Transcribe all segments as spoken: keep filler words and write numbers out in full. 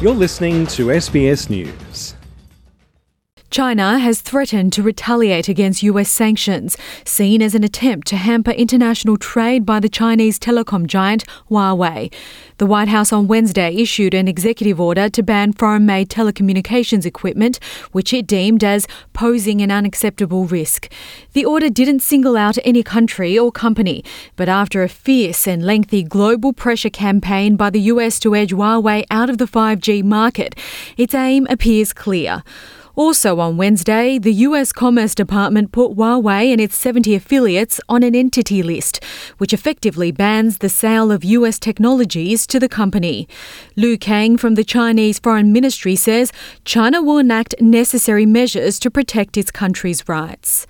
You're listening to S B S News. China has threatened to retaliate against U S sanctions, seen as an attempt to hamper international trade by the Chinese telecom giant Huawei. The White House on Wednesday issued an executive order to ban foreign-made telecommunications equipment, which it deemed as posing an unacceptable risk. The order didn't single out any country or company, but after a fierce and lengthy global pressure campaign by the U S to edge Huawei out of the five G market, its aim appears clear. Also on Wednesday, the U S Commerce Department put Huawei and its seventy affiliates on an entity list, which effectively bans the sale of U S technologies to the company. Lu Kang from the Chinese Foreign Ministry says China will enact necessary measures to protect its country's rights.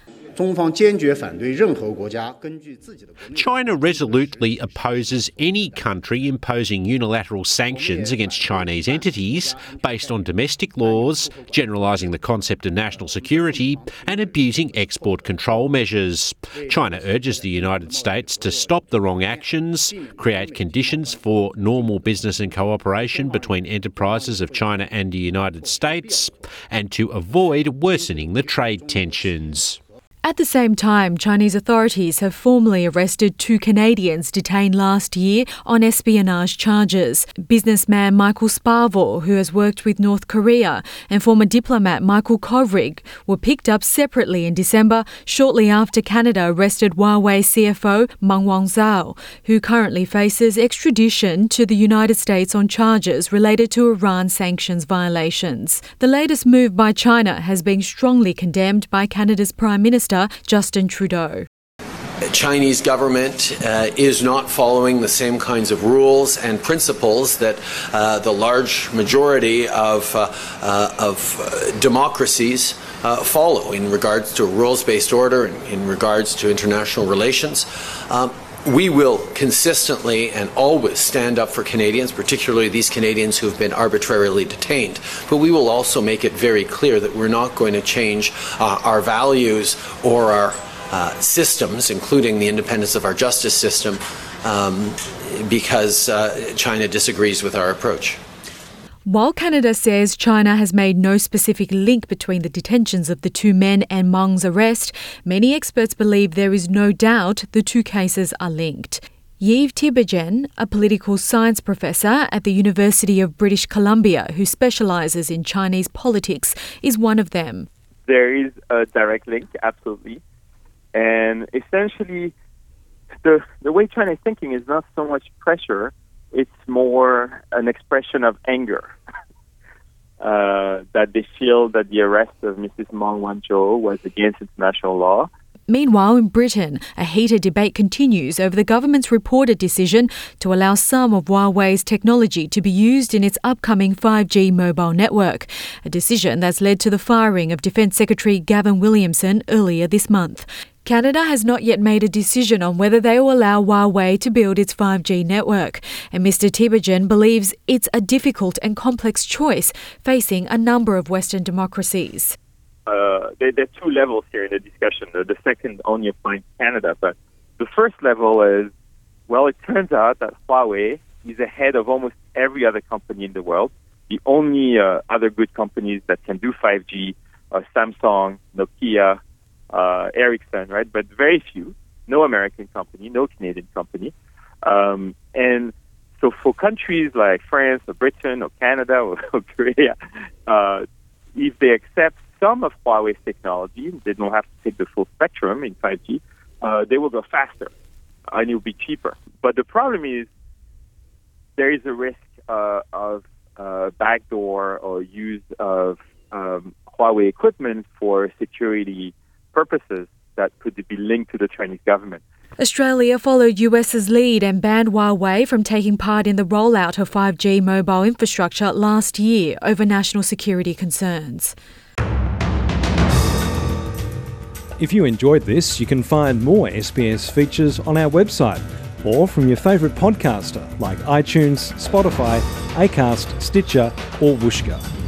China resolutely opposes any country imposing unilateral sanctions against Chinese entities based on domestic laws, generalising the concept of national security and abusing export control measures. China urges the United States to stop the wrong actions, create conditions for normal business and cooperation between enterprises of China and the United States, and to avoid worsening the trade tensions. At the same time, Chinese authorities have formally arrested two Canadians detained last year on espionage charges. Businessman Michael Spavor, who has worked with North Korea, and former diplomat Michael Kovrig were picked up separately in December, shortly after Canada arrested Huawei C F O Meng Wanzhou, who currently faces extradition to the United States on charges related to Iran sanctions violations. The latest move by China has been strongly condemned by Canada's Prime Minister Justin Trudeau. The Chinese government uh, is not following the same kinds of rules and principles that uh, the large majority of, uh, uh, of uh, democracies uh, follow in regards to a rules-based order and in regards to international relations. Um, We will consistently and always stand up for Canadians, particularly these Canadians who have been arbitrarily detained. But we will also make it very clear that we're not going to change uh, our values or our uh, systems, including the independence of our justice system, um, because uh, China disagrees with our approach. While Canada says China has made no specific link between the detentions of the two men and Meng's arrest, many experts believe there is no doubt the two cases are linked. Yves Tiberghien, a political science professor at the University of British Columbia who specialises in Chinese politics, is one of them. There is a direct link, absolutely. And essentially, the, the way China is thinking is not so much pressure, it's more an expression of anger uh, that they feel that the arrest of Missus Meng Wanzhou was against international law. Meanwhile, in Britain, a heated debate continues over the government's reported decision to allow some of Huawei's technology to be used in its upcoming five G mobile network, a decision that's led to the firing of Defence Secretary Gavin Williamson earlier this month. Canada has not yet made a decision on whether they will allow Huawei to build its five G network, and Mister Tiberghien believes it's a difficult and complex choice facing a number of Western democracies. Uh, there, there are two levels here in the discussion. The, the second only applies to Canada, but the first level is, well, it turns out that Huawei is ahead of almost every other company in the world. The only uh, other good companies that can do five G are Samsung, Nokia, Uh, Ericsson, right? But very few. No American company, no Canadian company. Um, and so for countries like France or Britain or Canada or, or Korea, uh, if they accept some of Huawei's technology, they don't have to take the full spectrum in five G, uh, they will go faster and it will be cheaper. But the problem is there is a risk uh, of uh, backdoor or use of um, Huawei equipment for security purposes that could be linked to the Chinese government. Australia followed US's lead and banned Huawei from taking part in the rollout of five G mobile infrastructure last year over national security concerns. If you enjoyed this, you can find more S B S features on our website or from your favourite podcaster like iTunes, Spotify, Acast, Stitcher or Whooshkaa.